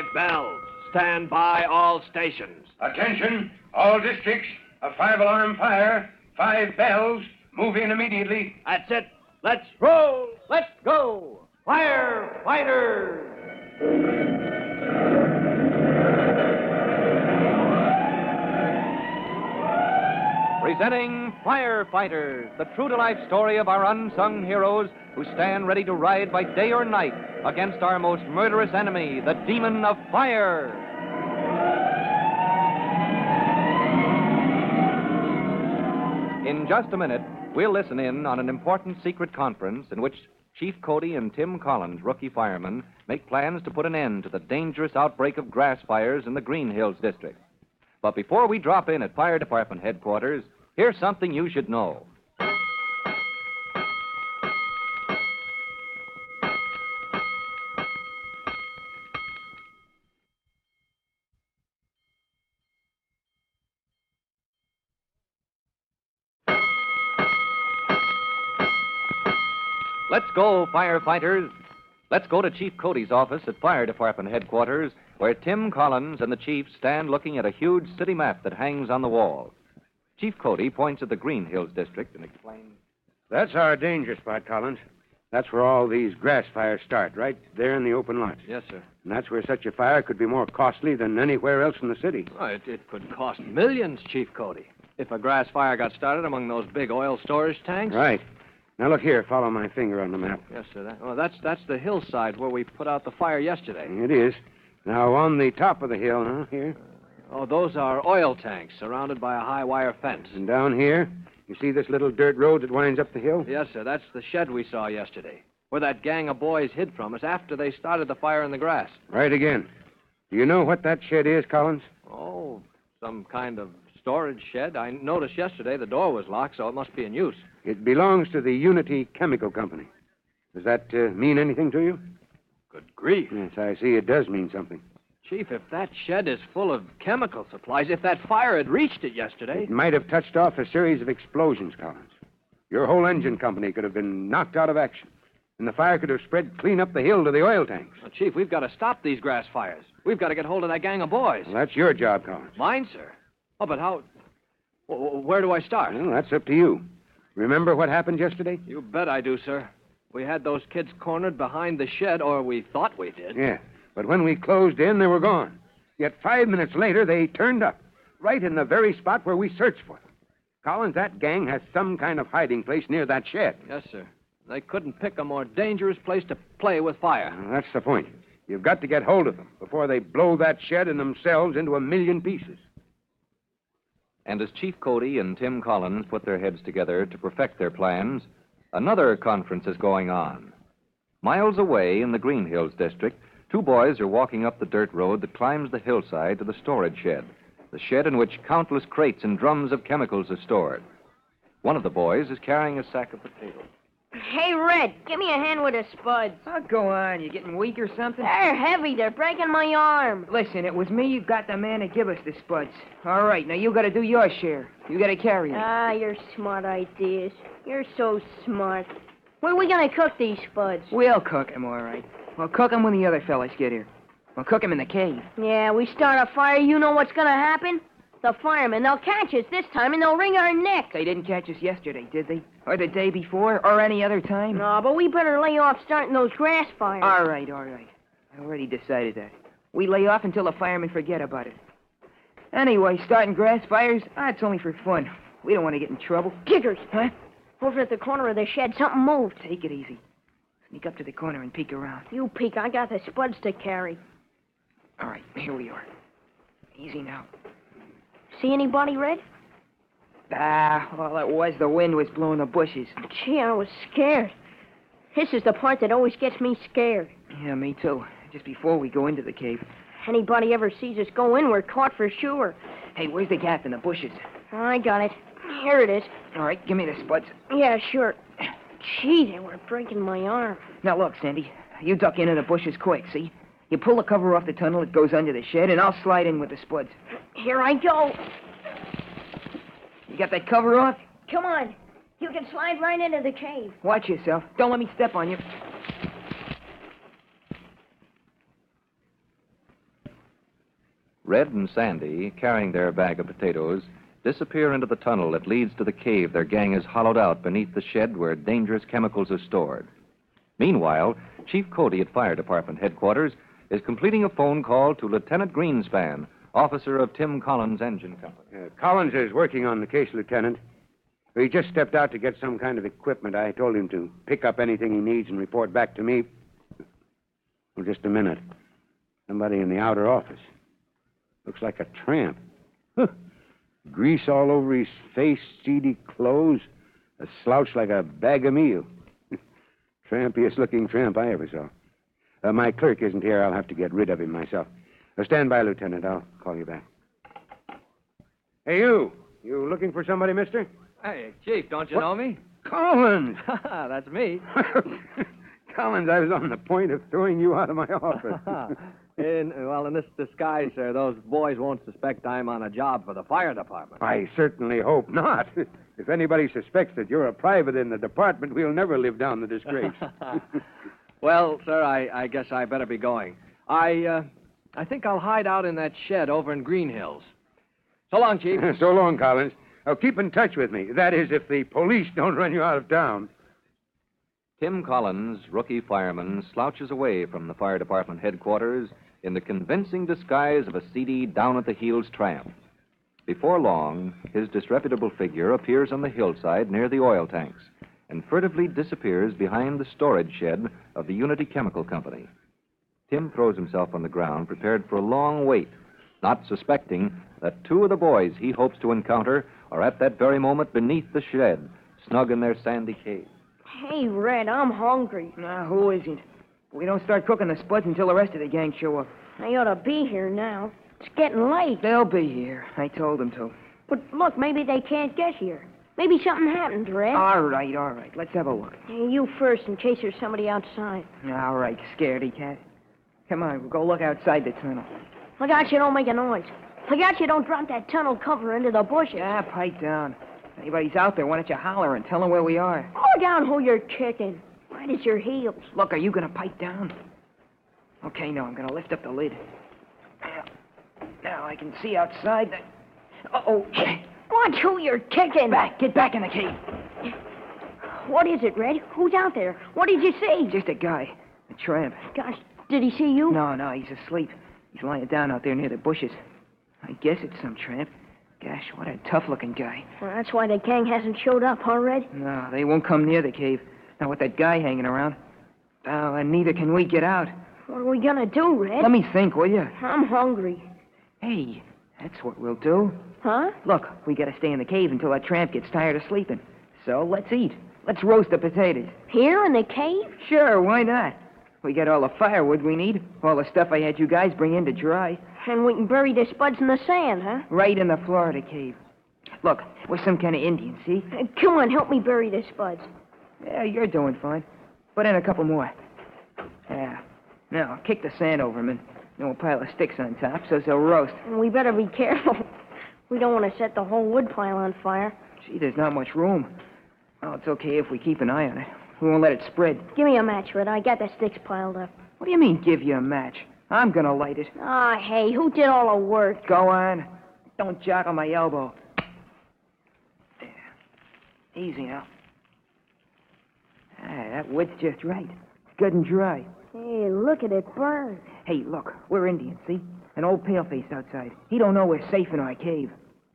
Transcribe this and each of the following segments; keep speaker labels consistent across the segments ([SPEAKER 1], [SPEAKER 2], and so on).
[SPEAKER 1] bells. Stand by all stations.
[SPEAKER 2] Attention, all districts. A 5-alarm fire. 5 bells. Move in immediately.
[SPEAKER 1] That's it. Let's roll. Let's go. Firefighters! Presenting Firefighters, the true-to-life story of our unsung heroes who stand ready to ride by day or night against our most murderous enemy, the demon of fire. In just a minute, we'll listen in on an important secret conference in which Chief Cody and Tim Collins, rookie firemen, make plans to put an end to the dangerous outbreak of grass fires in the Green Hills district. But before we drop in at Fire Department headquarters, here's something you should know. Let's go, firefighters. Let's go to Chief Cody's office at Fire Department headquarters, where Tim Collins and the chief stand looking at a huge city map that hangs on the wall. Chief Cody points at the Green Hills district and explains.
[SPEAKER 2] That's our danger spot, Collins. That's where all these grass fires start, right there in the open lots.
[SPEAKER 1] Yes, sir.
[SPEAKER 2] And that's where such a fire could be more costly than anywhere else in the city.
[SPEAKER 1] Oh, it could cost millions, Chief Cody, if a grass fire got started among those big oil storage tanks.
[SPEAKER 2] Right. Now, look here. Follow my finger on the map.
[SPEAKER 1] Yes, sir. That's the hillside where we put out the fire yesterday.
[SPEAKER 2] It is. Now, on the top of the hill, here.
[SPEAKER 1] Those are oil tanks surrounded by a high wire fence.
[SPEAKER 2] And down here, you see this little dirt road that winds up the hill?
[SPEAKER 1] Yes, sir. That's the shed we saw yesterday, where that gang of boys hid from us after they started the fire in the grass.
[SPEAKER 2] Right again. Do you know what that shed is, Collins?
[SPEAKER 1] Oh, some kind of storage shed. I noticed yesterday the door was locked, so it must be in use.
[SPEAKER 2] It belongs to the Unity Chemical Company. Does that mean anything to you?
[SPEAKER 1] Good grief.
[SPEAKER 2] Yes, I see it does mean something.
[SPEAKER 1] Chief, if that shed is full of chemical supplies, if that fire had reached it yesterday...
[SPEAKER 2] It might have touched off a series of explosions, Collins. Your whole engine company could have been knocked out of action, and the fire could have spread clean up the hill to the oil tanks.
[SPEAKER 1] Well, Chief, we've got to stop these grass fires. We've got to get hold of that gang of boys.
[SPEAKER 2] Well, that's your job, Collins.
[SPEAKER 1] Mine, sir? Oh, but how... Where do I start?
[SPEAKER 2] Well, that's up to you. Remember what happened yesterday?
[SPEAKER 1] You bet I do, sir. We had those kids cornered behind the shed, or we thought we did.
[SPEAKER 2] Yeah, but when we closed in, they were gone. Yet 5 minutes later, they turned up, right in the very spot where we searched for them. Collins, that gang has some kind of hiding place near that shed.
[SPEAKER 1] Yes, sir. They couldn't pick a more dangerous place to play with fire.
[SPEAKER 2] Well, that's the point. You've got to get hold of them before they blow that shed and themselves into a million pieces.
[SPEAKER 3] And as Chief Cody and Tim Collins put their heads together to perfect their plans, another conference is going on. Miles away in the Green Hills district, two boys are walking up the dirt road that climbs the hillside to the storage shed, the shed in which countless crates and drums of chemicals are stored. One of the boys is carrying a sack of potatoes.
[SPEAKER 4] Hey, Red, give me a hand with the spuds.
[SPEAKER 5] Oh, go on. You getting weak or something?
[SPEAKER 4] They're heavy. They're breaking my arm.
[SPEAKER 5] Listen, it was me you got the man to give us the spuds. All right, now you got to do your share. You got to carry them.
[SPEAKER 4] Ah, your smart ideas. You're so smart. When are we going to cook these spuds?
[SPEAKER 5] We'll cook them, all right. We'll cook them when the other fellas get here. We'll cook them in the cave.
[SPEAKER 4] Yeah, we start a fire, you know what's going to happen? The firemen, they'll catch us this time, and they'll wring our necks.
[SPEAKER 5] They didn't catch us yesterday, did they? Or the day before, or any other time?
[SPEAKER 4] No, but we better lay off starting those grass fires.
[SPEAKER 5] All right. I already decided that. We lay off until the firemen forget about it. Anyway, starting grass fires, it's only for fun. We don't want to get in trouble.
[SPEAKER 4] Kickers.
[SPEAKER 5] Huh?
[SPEAKER 4] Over at the corner of the shed, something moved.
[SPEAKER 5] Take it easy. Sneak up to the corner and peek around.
[SPEAKER 4] You peek. I got the spuds to carry.
[SPEAKER 5] All right, here we are. Easy now.
[SPEAKER 4] See anybody, Red?
[SPEAKER 5] All it was, the wind was blowing the bushes.
[SPEAKER 4] Gee, I was scared. This is the part that always gets me scared.
[SPEAKER 5] Yeah, me too. Just before we go into the cave.
[SPEAKER 4] Anybody ever sees us go in, we're caught for sure.
[SPEAKER 5] Hey, where's the gap in the bushes?
[SPEAKER 4] I got it. Here it is.
[SPEAKER 5] All right, give me the spuds.
[SPEAKER 4] Yeah, sure. Gee, they were breaking my arm.
[SPEAKER 5] Now, look, Sandy. You duck into the bushes quick, see? You pull the cover off the tunnel, it goes under the shed, and I'll slide in with the spuds.
[SPEAKER 4] Here I go.
[SPEAKER 5] You got that cover off?
[SPEAKER 4] Come on. You can slide right into the cave.
[SPEAKER 5] Watch yourself. Don't let me step on you.
[SPEAKER 1] Red and Sandy, carrying their bag of potatoes, disappear into the tunnel that leads to the cave their gang has hollowed out beneath the shed where dangerous chemicals are stored. Meanwhile, Chief Cody at Fire Department headquarters is completing a phone call to Lieutenant Greenspan, officer of Tim Collins Engine Company.
[SPEAKER 2] Collins is working on the case, Lieutenant. He just stepped out to get some kind of equipment. I told him to pick up anything he needs and report back to me. Well, just a minute. Somebody in the outer office. Looks like a tramp. Huh. Grease all over his face, seedy clothes, a slouch like a bag of meal. Trampiest looking tramp I ever saw. My clerk isn't here. I'll have to get rid of him myself. Stand by, Lieutenant. I'll call you back. Hey, you. You looking for somebody, mister?
[SPEAKER 6] Hey, Chief, don't you know me?
[SPEAKER 2] Collins!
[SPEAKER 6] That's me.
[SPEAKER 2] Collins, I was on the point of throwing you out of my office.
[SPEAKER 6] In this disguise, sir, those boys won't suspect I'm on a job for the fire department.
[SPEAKER 2] I certainly hope not. If anybody suspects that you're a private in the department, we'll never live down the disgrace.
[SPEAKER 6] Well, sir, I guess I better be going. I think I'll hide out in that shed over in Green Hills. So long, Chief.
[SPEAKER 2] So long, Collins. Keep in touch with me. That is, if the police don't run you out of town.
[SPEAKER 1] Tim Collins, rookie fireman, slouches away from the fire department headquarters in the convincing disguise of a seedy, down-at-the-heels tramp. Before long, his disreputable figure appears on the hillside near the oil tanks and furtively disappears behind the storage shed of the Unity Chemical Company. Tim throws himself on the ground, prepared for a long wait, not suspecting that two of the boys he hopes to encounter are at that very moment beneath the shed, snug in their sandy cave.
[SPEAKER 4] Hey, Red, I'm hungry.
[SPEAKER 5] Nah, who isn't? We don't start cooking the spuds until the rest of the gang show up.
[SPEAKER 4] I ought to be here now. It's getting late.
[SPEAKER 5] They'll be here. I told them to.
[SPEAKER 4] But look, maybe they can't get here. Maybe something happened, Red.
[SPEAKER 5] All right. Let's have a look.
[SPEAKER 4] Hey, you first, in case there's somebody outside.
[SPEAKER 5] All right, scaredy cat. Come on, we'll go look outside the tunnel.
[SPEAKER 4] Look out you don't make a noise. Look out you don't drop that tunnel cover into the bushes.
[SPEAKER 5] Yeah, pipe down. If anybody's out there, why don't you holler and tell them where we are?
[SPEAKER 4] Look out who you're kicking. Right at your heels.
[SPEAKER 5] Look, are you going to pipe down? Okay, no, I'm going to lift up the lid. Now I can see outside. Uh-oh.
[SPEAKER 4] Watch who you're kicking.
[SPEAKER 5] Get back in the cave.
[SPEAKER 4] What is it, Red? Who's out there? What did you see?
[SPEAKER 5] Just a guy. A tramp.
[SPEAKER 4] Gosh, did he see you?
[SPEAKER 5] No, he's asleep. He's lying down out there near the bushes. I guess it's some tramp. Gosh, what a tough-looking guy.
[SPEAKER 4] Well, that's why the gang hasn't showed up, huh, Red?
[SPEAKER 5] No, they won't come near the cave. Not with that guy hanging around. Oh, and neither can we get out.
[SPEAKER 4] What are we gonna do, Red?
[SPEAKER 5] Let me think, will you?
[SPEAKER 4] I'm hungry.
[SPEAKER 5] Hey, that's what we'll do.
[SPEAKER 4] Huh?
[SPEAKER 5] Look, we gotta stay in the cave until that tramp gets tired of sleeping. So let's eat. Let's roast the potatoes.
[SPEAKER 4] Here in the cave?
[SPEAKER 5] Sure, why not? We got all the firewood we need. All the stuff I had you guys bring in to dry.
[SPEAKER 4] And we can bury the spuds in the sand, huh?
[SPEAKER 5] Right in the floor of the cave. Look, we're some kind of Indians, see?
[SPEAKER 4] Come on, help me bury the spuds.
[SPEAKER 5] Yeah, you're doing fine. Put in a couple more. Yeah. Now, kick the sand over them and we'll pile of sticks on top so they'll roast.
[SPEAKER 4] And we better be careful. We don't want to set the whole wood pile on fire.
[SPEAKER 5] Gee, there's not much room. Oh, it's okay if we keep an eye on it. We won't let it spread.
[SPEAKER 4] Give me a match, Red. I got the sticks piled up.
[SPEAKER 5] What do you mean, give you a match? I'm gonna light it.
[SPEAKER 4] Ah, hey, who did all the work?
[SPEAKER 5] Go on. Don't jock on my elbow. There. Easy now. That wood's just right. It's good and dry.
[SPEAKER 4] Hey, look at it burn.
[SPEAKER 5] Hey, look, we're Indians, see? An old paleface outside. He don't know we're safe in our cave.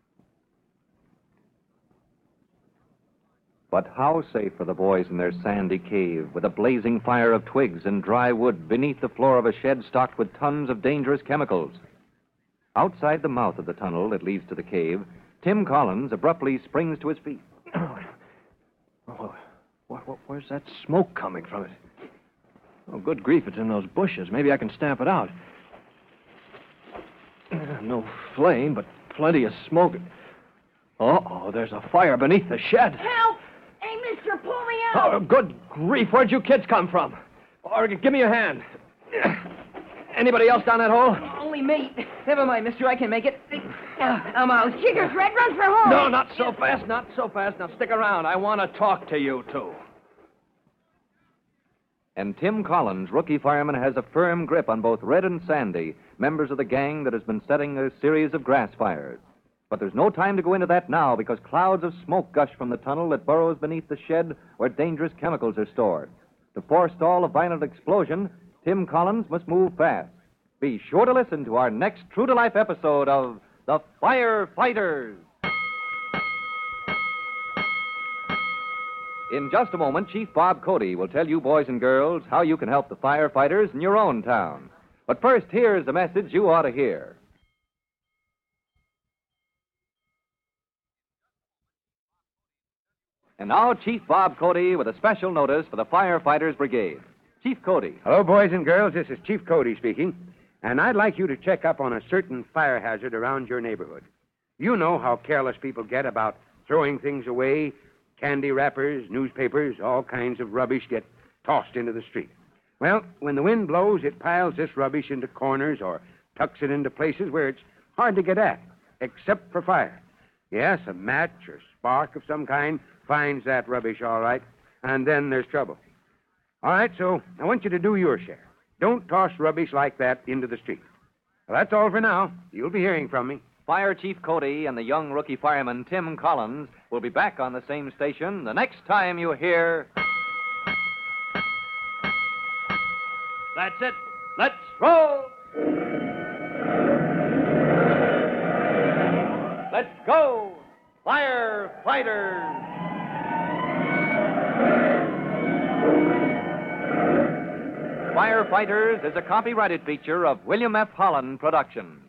[SPEAKER 1] But how safe are the boys in their sandy cave with a blazing fire of twigs and dry wood beneath the floor of a shed stocked with tons of dangerous chemicals? Outside the mouth of the tunnel that leads to the cave, Tim Collins abruptly springs to his feet.
[SPEAKER 6] Where's that smoke coming from it? Oh, good grief, it's in those bushes. Maybe I can stamp it out. No flame, but plenty of smoke. Uh-oh, there's a fire beneath the shed.
[SPEAKER 4] Help! Hey, mister, pull me out!
[SPEAKER 6] Oh, good grief, where'd you kids come from? Or give me your hand. Anybody else down that hole?
[SPEAKER 5] Only me. Never mind, mister, I can make it. I'm out.
[SPEAKER 4] Jiggers, Red, run for home!
[SPEAKER 6] No, not so fast, not so fast. Now, stick around. I want to talk to you two.
[SPEAKER 1] And Tim Collins, rookie fireman, has a firm grip on both Red and Sandy members of the gang that has been setting a series of grass fires. But there's no time to go into that now because clouds of smoke gush from the tunnel that burrows beneath the shed where dangerous chemicals are stored. To forestall a violent explosion, Tim Collins must move fast. Be sure to listen to our next true-to-life episode of The Firefighters. In just a moment, Chief Bob Cody will tell you boys and girls how you can help the firefighters in your own town. But first, here's a message you ought to hear. And now, Chief Bob Cody with a special notice for the Firefighters Brigade. Chief Cody.
[SPEAKER 2] Hello, boys and girls. This is Chief Cody speaking. And I'd like you to check up on a certain fire hazard around your neighborhood. You know how careless people get about throwing things away. Candy wrappers, newspapers, all kinds of rubbish get tossed into the street. Well, when the wind blows, it piles this rubbish into corners or tucks it into places where it's hard to get at, except for fire. Yes, a match or spark of some kind finds that rubbish all right, and then there's trouble. All right, so I want you to do your share. Don't toss rubbish like that into the street. Well, that's all for now. You'll be hearing from me.
[SPEAKER 1] Fire Chief Cody and the young rookie fireman Tim Collins will be back on the same station the next time you hear... That's it. Let's roll! Let's go, firefighters! Firefighters is a copyrighted feature of William F. Holland Productions.